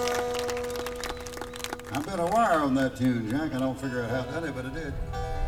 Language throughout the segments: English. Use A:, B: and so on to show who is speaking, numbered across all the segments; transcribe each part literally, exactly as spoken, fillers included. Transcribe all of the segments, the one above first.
A: I bet a wire on that tune, Jack. I don't figure out how it did it, but it did.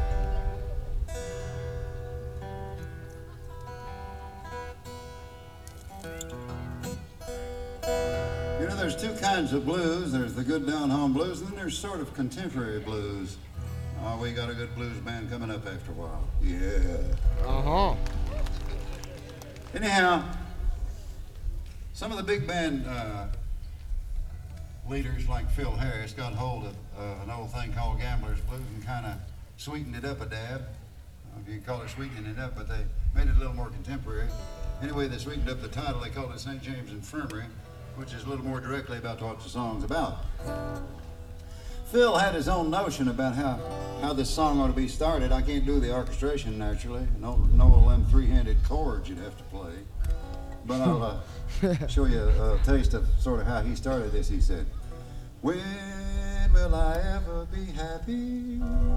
A: You know, there's two kinds of blues. There's the good down-home blues, and then there's sort of contemporary blues. Oh, we got a good blues band coming up after a while. Yeah.
B: Uh-huh.
A: Anyhow, some of the big band uh, leaders like Phil Harris got hold of uh, an old thing called Gambler's Blues and kind of sweetened it up a dab. I don't know if you can call it sweetening it up, but they made it a little more contemporary. Anyway, they sweetened up the title. They called it Saint James Infirmary, which is a little more directly about what the song's about. Phil had his own notion about how, how this song ought to be started. I can't do the orchestration naturally. No, no all them three-handed chords you'd have to play. But I'll uh, show you a, a taste of sort of how he started this. He said, "When will I ever be happy?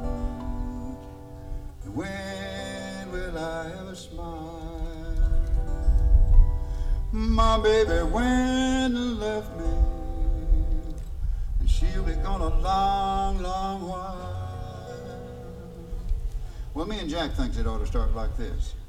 A: When will I ever smile? My baby went and left me, and she'll be gone a long, long while." Well, me and Jack thinks it ought to start like this.